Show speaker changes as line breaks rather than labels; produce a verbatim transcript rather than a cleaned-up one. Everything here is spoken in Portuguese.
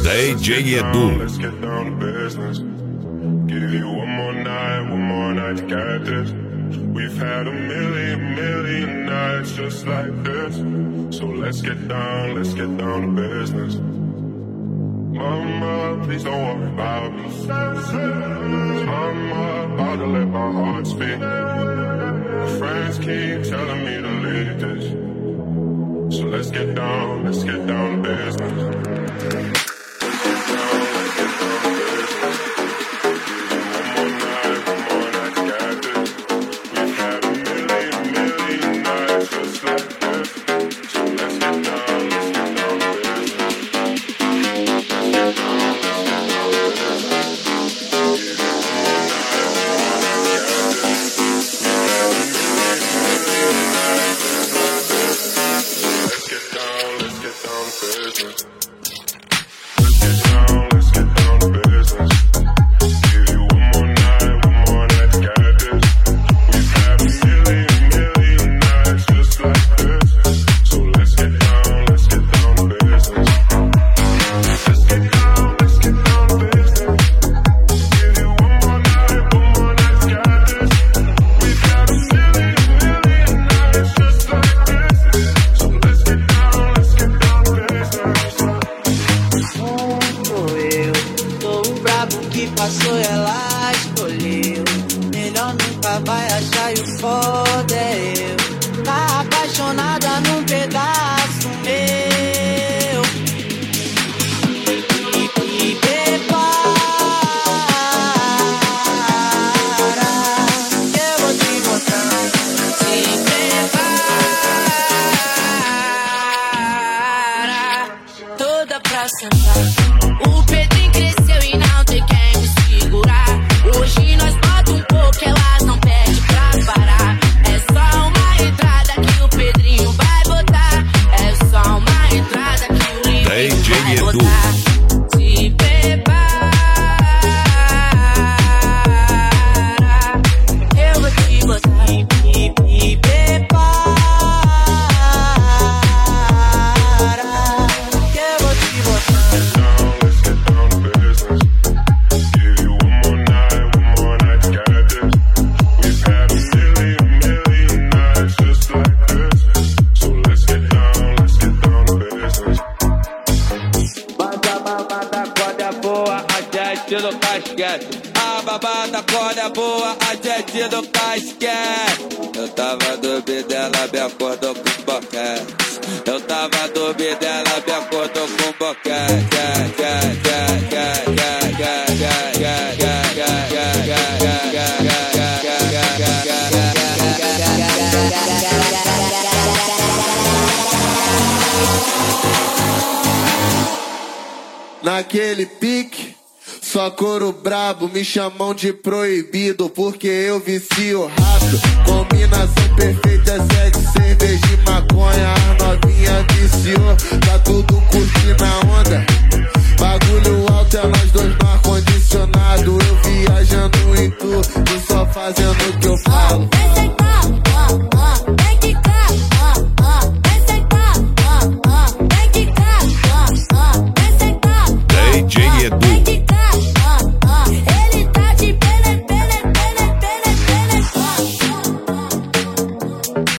D J Edu.
Let's get down to business. Give you one more night, one more night to get this. We've had a million, million nights just like this. So let's get down, let's get down to business. Mama, please don't worry about me. I'm about to let my heart speak. My friends keep telling me to leave this. So let's get down, let's get down to business.
O Pedrinho cresceu e não tem quem me segurar. Hoje nós bota um pouco, elas não pedem pra parar. É só uma entrada que o Pedrinho vai botar. É só uma entrada que o Livinho vai botar. Se prepara, eu vou te botar. Me, me prepara, que eu vou te botar.
Do casquete, a babada corda é boa, a gente do casquete. Eu tava duvidando, ela me acordou com boquete. Eu tava duvidando, ela me acordou com boquete.
Naquele pique, só couro brabo, me chamam de proibido, porque eu vicio rápido. Combinação perfeita, sexo, cerveja